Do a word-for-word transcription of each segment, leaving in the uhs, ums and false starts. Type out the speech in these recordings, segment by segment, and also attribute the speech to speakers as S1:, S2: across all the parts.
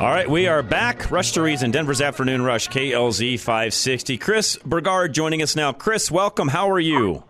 S1: All right, we are back. Rush to Reason, Denver's Afternoon Rush, K L Z five sixty. Chris Burgard joining us now. Chris, welcome. How are you?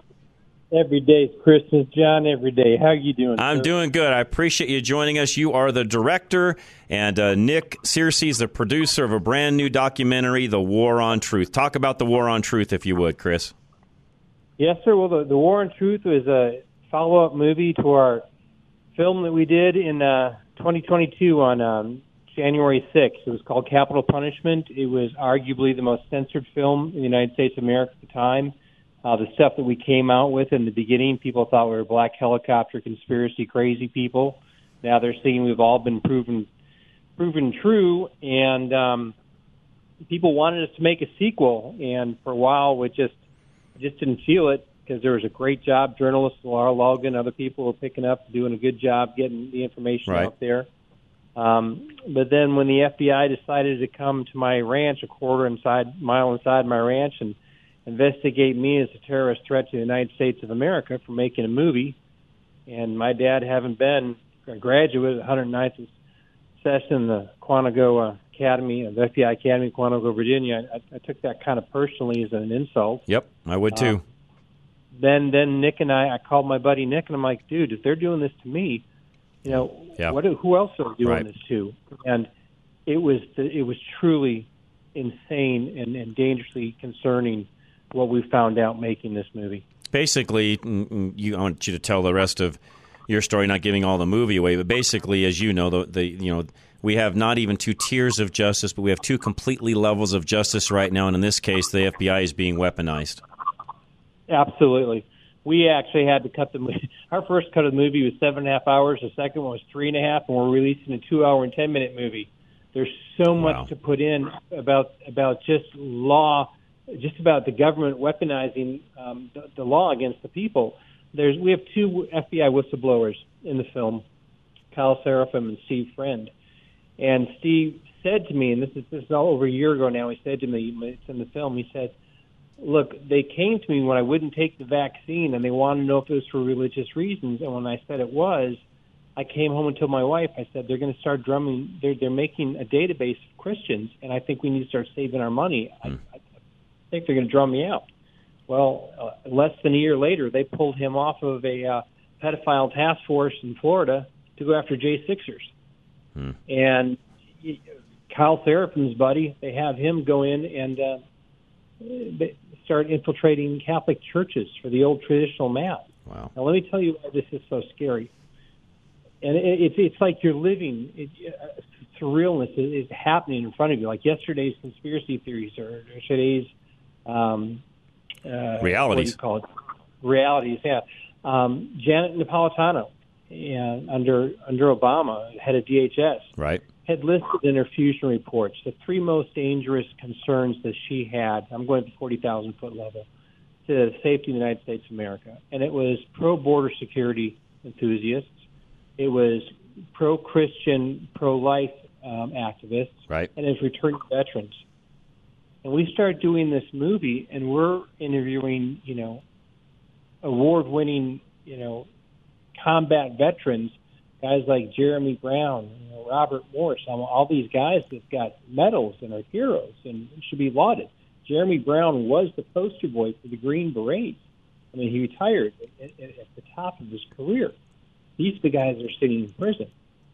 S2: Every day is Christmas, John, every day. How are you doing,
S1: I'm
S2: sir?
S1: doing good. I appreciate you joining us. You are the director, and uh, Nick Searcy is the producer of a brand new documentary, The War on Truth. Talk about The War on Truth, if you would, Chris.
S2: Yes, sir. Well, the, the War on Truth was a follow-up movie to our film that we did in uh, twenty twenty-two on um, January sixth. It was called Capital Punishment. It was arguably the most censored film in the United States of America at the time. Uh, the stuff that we came out with in the beginning, people thought we were black helicopter conspiracy crazy people. Now they're seeing we've all been proven proven true, and um, people wanted us to make a sequel. And for a while, we just just didn't feel it because there was a great job. Journalists, Laura Logan, other people were picking up, doing a good job getting the information
S1: right.
S2: out there. Um, but then when the F B I decided to come to my ranch, a quarter inside mile inside my ranch, and investigate me as a terrorist threat to the United States of America for making a movie, and my dad having been a graduate of the one hundred ninth session in the Quantico Academy, the F B I Academy in Quantico, Virginia, I, I took that kind of personally as an insult.
S1: Yep, I would too.
S2: Uh, then then Nick and I, I called my buddy Nick, and I'm like, dude, if they're doing this to me, you know,
S1: yeah.
S2: what? Who else are doing
S1: right.
S2: this to? And it was it was truly insane and, and dangerously concerning what we found out making this movie.
S1: Basically, you, I want you to tell the rest of your story, not giving all the movie away, but basically, as you know, the, the you know we have not even two tiers of justice, but we have two completely levels of justice right now, and in this case, the F B I is being weaponized.
S2: Absolutely. We actually had to cut the movie. Our first cut of the movie was seven and a half hours. The second one was three and a half, and we're releasing a two-hour and ten-minute movie. There's so much
S1: wow.
S2: to put in about about just law, just about the government weaponizing um, the, the law against the people. There's we have two F B I whistleblowers in the film, Kyle Seraphim and Steve Friend. And Steve said to me, and this is this is all over a year ago now. He said to me, it's in the film. He said, "Look, they came to me when I wouldn't take the vaccine, and they wanted to know if it was for religious reasons. And when I said it was, I came home and told my wife. I said they're going to start drumming. They're they're making a database of Christians, and I think we need to start saving our money. Hmm. I, I think they're going to drum me out." Well, uh, less than a year later, they pulled him off of a uh, pedophile task force in Florida to go after J Sixers. Hmm. And he, Kyle Seraphim's buddy, they have him go in and uh, they start infiltrating Catholic churches for the old traditional mass.
S1: Wow.
S2: Now, let me tell you why this is so scary. And it, it's it's like you're living, it, uh, surrealness is, is happening in front of you, like yesterday's conspiracy theories or today's um, uh,
S1: realities.
S2: What do you call it? Realities, yeah. Um, Janet Napolitano, and under under Obama, head of D H S,
S1: right,
S2: had listed in her fusion reports the three most dangerous concerns that she had. I'm going to the forty thousand foot level to the safety of the United States of America, and it was pro-border security enthusiasts, it was pro-Christian, pro-life um, activists,
S1: right,
S2: and it was returning veterans. And we started doing this movie, and we're interviewing, you know, award-winning, you know, combat veterans, guys like Jeremy Brown, you know, Robert Morse, all these guys that got medals and are heroes and should be lauded. Jeremy Brown was the poster boy for the Green Berets. I mean, he retired at, at, at the top of his career. These are the guys that are sitting in prison.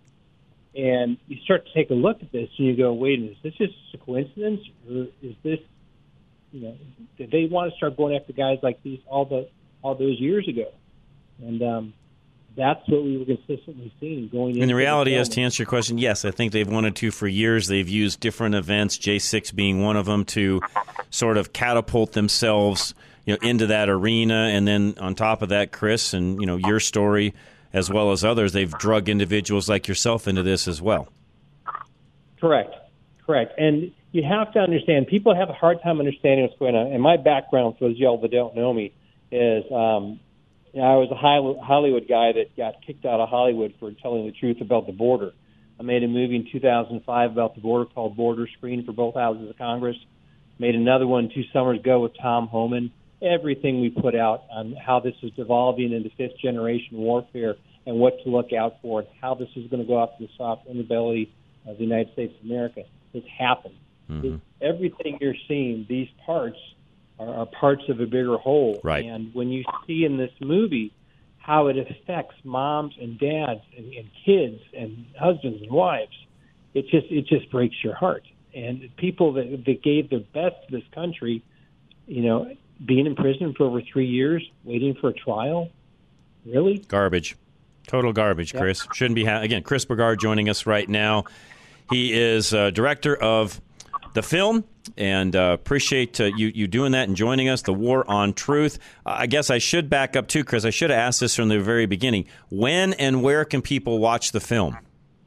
S2: And you start to take a look at this, and you go, wait a minute, is this just a coincidence? Or is this, you know, did they want to start going after guys like these all the all those years ago? And um, that's what we were consistently seeing going into
S1: And the reality
S2: the
S1: is, to answer your question, yes, I think they've wanted to for years. They've used different events, J six being one of them, to sort of catapult themselves, you know, into that arena. And then on top of that, Chris, and, you know, your story, as well as others, they've drug individuals like yourself into this as well.
S2: Correct. Correct. And you have to understand, people have a hard time understanding what's going on. And my background, for those of y'all that don't know me, is um, you know, I was a Hollywood guy that got kicked out of Hollywood for telling the truth about the border. I made a movie in two thousand five about the border called Border Screen for both houses of Congress. Made another one two summers ago with Tom Homan. Everything we put out on how this is devolving into fifth-generation warfare and what to look out for and how this is going to go after the soft underbelly of the United States of America. It's happened.
S1: Mm-hmm.
S2: It's, everything you're seeing, these parts are, are parts of a bigger whole.
S1: Right.
S2: And when you see in this movie how it affects moms and dads and, and kids and husbands and wives, it just it just breaks your heart. And people that, that gave their best to this country, you know, being in prison for over three years, waiting for a trial, really?
S1: Garbage. Total garbage,
S2: Yep.
S1: Chris. Shouldn't be. Ha- Again, Chris Burgard joining us right now. He is uh, director of the film, and uh, appreciate uh, you, you doing that and joining us, The War on Truth. Uh, I guess I should back up, too, Chris. I should have asked this from the very beginning. When and where can people watch the film?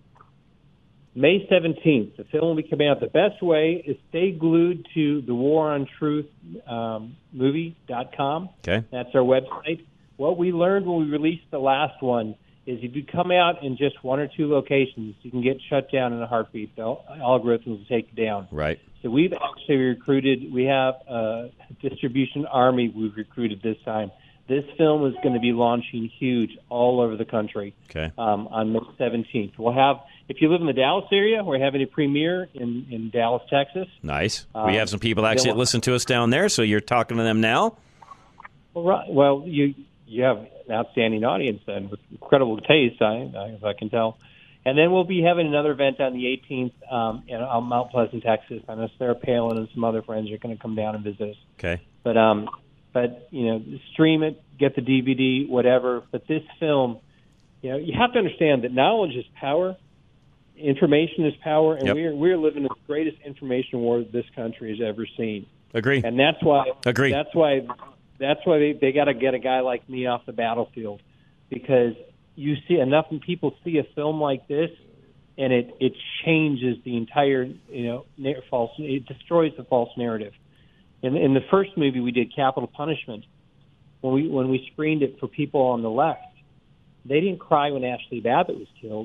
S2: May seventeenth, the film will be coming out. The best way is stay glued to the war on truth um, movie dot com.
S1: Okay.
S2: That's our website. What we learned when we released the last one is if you come out in just one or two locations, you can get shut down in a heartbeat. The algorithms will take you down.
S1: Right.
S2: So we've actually recruited, we have a distribution army we've recruited this time. This film is going to be launching huge all over the country
S1: Okay.
S2: um, on May seventeenth. We'll have, if you live in the Dallas area, we're having a premiere in, in Dallas, Texas.
S1: Nice.
S2: Um,
S1: we have some people actually that listen to us down there, so you're talking to them now?
S2: Well, right, well you you have an outstanding audience then with incredible taste, I, I, as I can tell. And then we'll be having another event on the eighteenth um, in uh, Mount Pleasant, Texas. I know Sarah Palin and some other friends are going to come down and visit us.
S1: Okay.
S2: But um, but you know, stream it, get the D V D, whatever. But this film, you know, you have to understand that knowledge is power, information is power, and
S1: Yep.
S2: we're we're living in the greatest information war this country has ever seen.
S1: Agree.
S2: And that's why.
S1: Agree.
S2: That's why. That's why they they got to get a guy like me off the battlefield, because you see enough people see a film like this, and it it changes the entire you know na- false. It destroys the false narrative. In in the first movie we did, Capital Punishment, when we when we screened it for people on the left, they didn't cry when Ashley Babbitt was killed,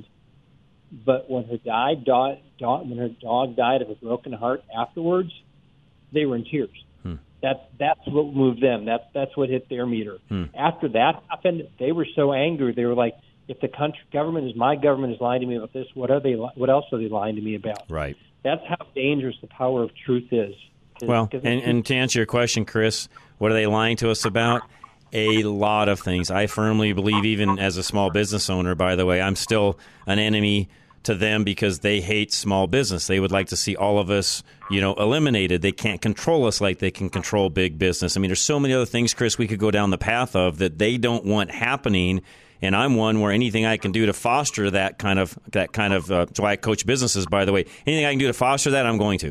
S2: but when her died, dog, dog, when her dog died of a broken heart afterwards, they were in tears.
S1: Hmm.
S2: That's that's what moved them. That's that's what hit their meter.
S1: Hmm.
S2: After that happened, they were so angry. They were like, "If the country government is my government is lying to me about this, what are they? What else are they lying to me about?"
S1: Right.
S2: That's how dangerous the power of truth is.
S1: Well, and, and to answer your question, Chris, what are they lying to us about? A lot of things. I firmly believe, even as a small business owner, by the way, I'm still an enemy to them because they hate small business. They would like to see all of us, you know, eliminated. They can't control us like they can control big business. I mean, there's so many other things, Chris, we could go down the path of that they don't want happening. And I'm one where anything I can do to foster that kind of that kind of. Uh, that's why I coach businesses, by the way. Anything I can do to foster that, I'm going to.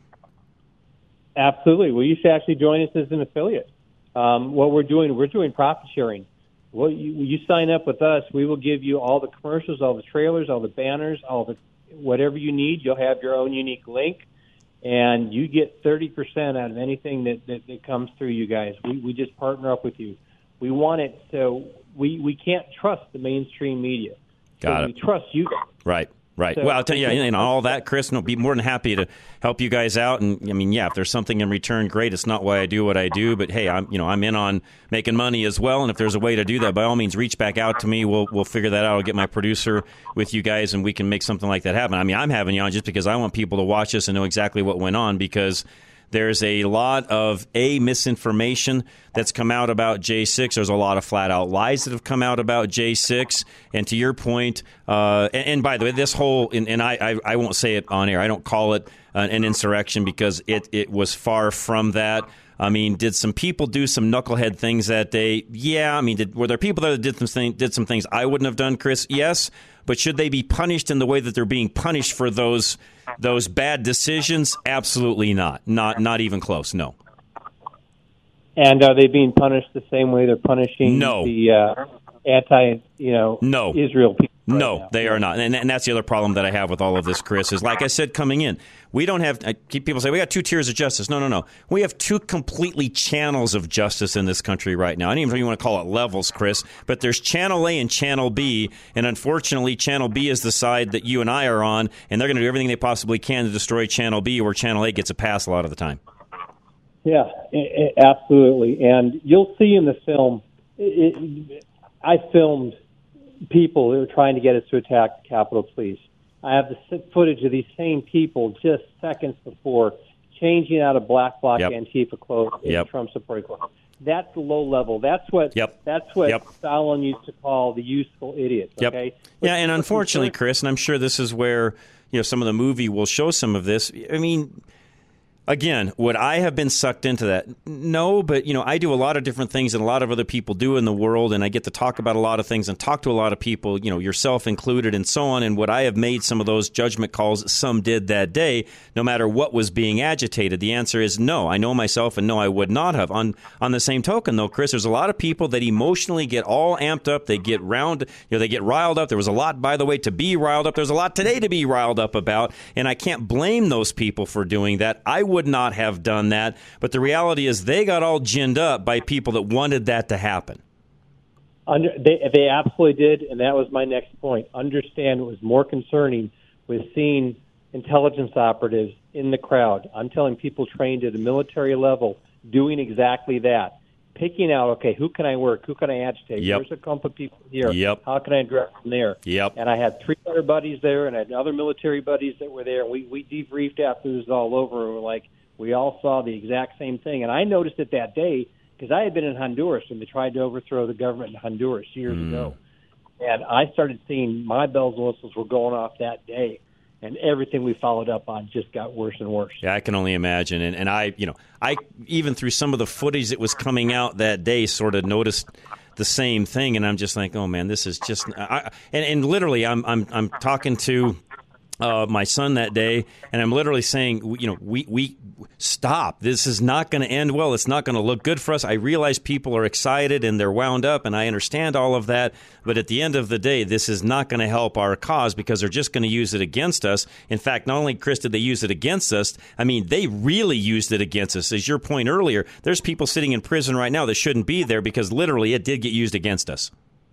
S2: Absolutely. Well, you should actually join us as an affiliate. Um, what we're doing, we're doing profit sharing. Well, you, you sign up with us, we will give you all the commercials, all the trailers, all the banners, all the whatever you need. You'll have your own unique link, and you get thirty percent out of anything that, that, that comes through you guys. We, we just partner up with you. We want it so we, we can't trust the mainstream media. So
S1: Got it.
S2: we trust you guys.
S1: Right. Right.
S2: So-
S1: well, I'll tell you, and all that, Chris, and I'll be more than happy to help you guys out. And I mean, yeah, if there's something in return, great. It's not why I do what I do, but hey, I'm, you know, I'm in on making money as well. And if there's a way to do that, by all means, reach back out to me. We'll we'll figure that out. I'll get my producer with you guys, and we can make something like that happen. I mean, I'm having you on just because I want people to watch this and know exactly what went on, because there's a lot of a misinformation that's come out about J six. There's a lot of flat out lies that have come out about J six. And to your point, uh, and, and by the way, this whole and, and I, I I won't say it on air. I don't call it uh, an insurrection because it it was far from that. I mean, did some people do some knucklehead things that day? Yeah. I mean, did, were there people that did some thing, did some things I wouldn't have done, Chris? Yes. But should they be punished in the way that they're being punished for those those bad decisions? Absolutely not. Not not even close. No.
S2: And are they being punished the same way they're punishing
S1: No.
S2: the uh, anti, you know,
S1: No.
S2: Israel people? right
S1: No,
S2: now?
S1: they are not. And, and that's the other problem that I have with all of this, Chris, is like I said, coming in, we don't have, I keep people say, we got two tiers of justice. No, no, no. We have two completely channels of justice in this country right now. I don't even know if you want to call it levels, Chris, but there's Channel A and Channel B. And unfortunately, Channel B is the side that you and I are on, and they're going to do everything they possibly can to destroy Channel B, where Channel A gets a pass a lot of the time.
S2: Yeah, i- i- absolutely. And you'll see in the film, it, it, I filmed people who were trying to get us to attack the Capitol Police. I have the footage of these same people just seconds before changing out of black bloc
S1: yep.
S2: Antifa clothes in
S1: yep.
S2: Trump supporting clothes. That's the low level. That's what
S1: yep.
S2: that's what
S1: yep.
S2: Stalin used to call the useful idiots. Okay.
S1: Yep. Yeah, and unfortunately, Chris, and I'm sure this is where you know some of the movie will show some of this. I mean, again, would I have been sucked into that? No, but, you know, I do a lot of different things that a lot of other people do in the world, and I get to talk about a lot of things and talk to a lot of people, you know, yourself included and so on, and would I have made some of those judgment calls some did that day, no matter what was being agitated? The answer is no. I know myself, and no, I would not have. On on the same token, though, Chris, there's a lot of people that emotionally get all amped up. They get round, you know, they get riled up. There was a lot, by the way, to be riled up. There's a lot today to be riled up about, and I can't blame those people for doing that. I would would not have done that, but the reality is they got all ginned up by people that wanted that to happen.
S2: Under, they, they absolutely did, and that was my next point. Understand what was more concerning was seeing intelligence operatives in the crowd. I'm telling people trained at a military level doing exactly that, picking out, okay, who can I work, who can I agitate,
S1: yep.
S2: where's a clump of people here,
S1: yep.
S2: how can I address them there?
S1: Yep.
S2: And I had three other buddies there, and I had other military buddies that were there, and we, we debriefed after it was all over, and we're like, we all saw the exact same thing. And I noticed it that day because I had been in Honduras when they tried to overthrow the government in Honduras years mm. ago. And I started seeing my bells and whistles were going off that day. And everything we followed up on just got worse and worse.
S1: Yeah, I can only imagine. And, and I, you know, I even through some of the footage that was coming out that day sort of noticed the same thing. And I'm just like, oh, man, this is just I, and, and literally I'm I'm I'm talking to Uh, my son that day, and I'm literally saying, you know, we we stop. This is not going to end well. It's not going to look good for us. I realize people are excited and they're wound up, and I understand all of that. But at the end of the day, this is not going to help our cause because they're just going to use it against us. In fact, not only, Chris, did they use it against us, I mean, they really used it against us. As your point earlier, there's people sitting in prison right now that shouldn't be there because literally it did get used against us.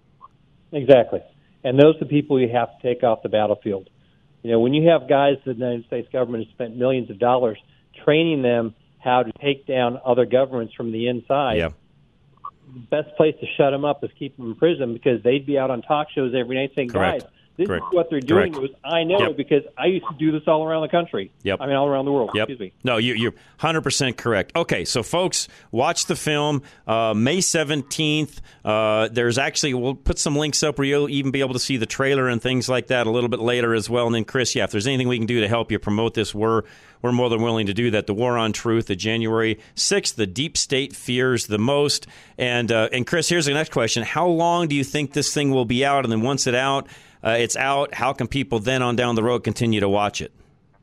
S2: Exactly. And those are the people you have to take off the battlefield. You know, when you have guys that the United States government has spent millions of dollars training them how to take down other governments from the inside,
S1: yeah.
S2: the best place to shut them up is keep them in prison because they'd be out on talk shows every night saying,
S1: Correct.
S2: guys, this
S1: Correct.
S2: is what they're doing.
S1: Correct.
S2: Was, I know
S1: yep.
S2: because I used to do this all around the country.
S1: Yep.
S2: I mean, all around the world.
S1: Yep.
S2: Excuse me.
S1: No, you, you're one hundred percent correct. Okay, so folks, watch the film uh, May seventeenth. Uh, there's actually, we'll put some links up where you'll even be able to see the trailer and things like that a little bit later as well. And then, Chris, yeah, if there's anything we can do to help you promote this, we're we're more than willing to do that. The War on Truth, the January sixth, the deep state fears the most. And, uh, and Chris, here's the next question. How long do you think this thing will be out? And then once it's out, Uh, it's out. How can people then on down the road continue to watch it?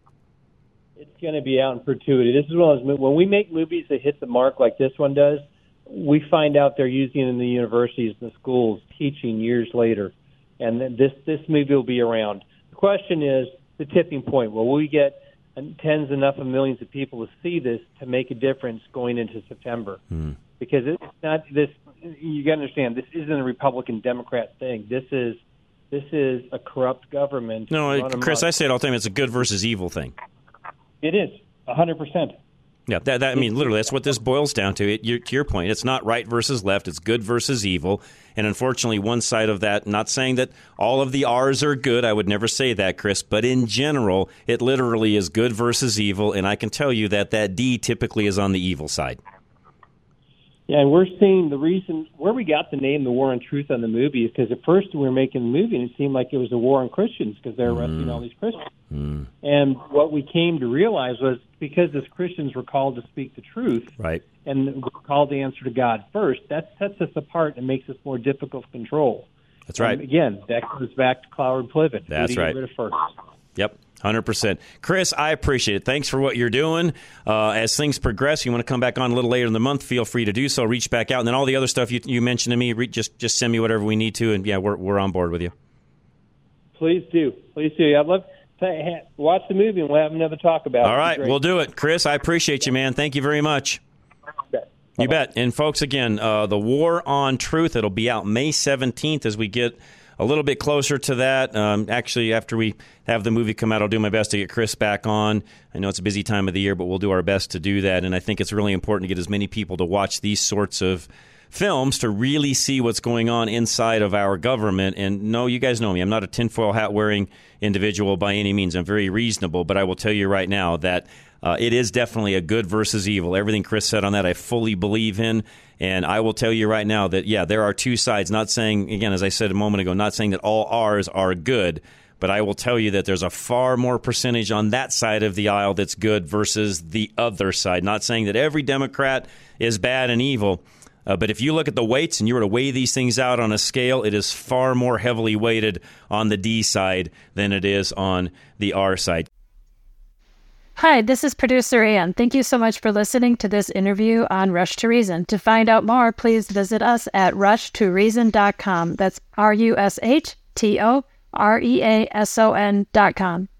S2: It's going to be out in perpetuity. This is one of those, when we make movies that hit the mark like this one does, we find out they're using it in the universities and the schools, teaching years later. And then this, this movie will be around. The question is the tipping point. Will we get tens enough of millions of people to see this to make a difference going into September?
S1: Hmm.
S2: Because it's not this, you got to understand, this isn't a Republican-Democrat thing. This is This is a corrupt government.
S1: No, Chris, I say it all the time. It's a good versus evil thing.
S2: It is, one hundred percent.
S1: Yeah, that, that, I mean, literally, that's what this boils down to. It, you, to your point, it's not right versus left. It's good versus evil. And unfortunately, one side of that, not saying that all of the R's are good. I would never say that, Chris. But in general, it literally is good versus evil. And I can tell you that that D typically is on the evil side.
S2: Yeah, and we're seeing the reason where we got the name The War on Truth on the movie is because at first we were making the movie and it seemed like it was a war on Christians because they're arresting mm. all these Christians. Mm. And what we came to realize was because as Christians were called to speak the truth
S1: right.
S2: and we're called to answer to God first, that sets us apart and makes us more difficult to control.
S1: That's right.
S2: And again, that goes back to Cloward Pliven.
S1: That's right.
S2: Get rid of first.
S1: Yep. one hundred percent. Chris, I appreciate it. Thanks for what you're doing. Uh, as things progress, you want to come back on a little later in the month, feel free to do so. Reach back out. And then all the other stuff you, you mentioned to me, re- just just send me whatever we need to. And, yeah, we're we're on board with you.
S2: Please do. Please do. I'd love to watch the movie and we'll have another talk about it.
S1: All right. We'll do it. Chris, I appreciate you, man. Thank you very much.
S2: Okay.
S1: You bet. And, folks, again, uh, The War on Truth, it'll be out May seventeenth as we get a little bit closer to that. Um, actually, after we have the movie come out, I'll do my best to get Chris back on. I know it's a busy time of the year, but we'll do our best to do that. And I think it's really important to get as many people to watch these sorts of films to really see what's going on inside of our government. And no, you guys know me. I'm not a tinfoil hat wearing individual by any means. I'm very reasonable, but I will tell you right now that uh, it is definitely a good versus evil. Everything Chris said on that, I fully believe in. And I will tell you right now that, yeah, there are two sides. Not saying, again, as I said a moment ago, not saying that all R's are good, but I will tell you that there's a far more percentage on that side of the aisle that's good versus the other side. Not saying that every Democrat is bad and evil, uh, but if you look at the weights and you were to weigh these things out on a scale, it is far more heavily weighted on the D side than it is on the R side.
S3: Hi, this is producer Ann. Thank you so much for listening to this interview on Rush to Reason. To find out more, please visit us at rush to reason dot com. That's R U S H T O R E A S O N dot com.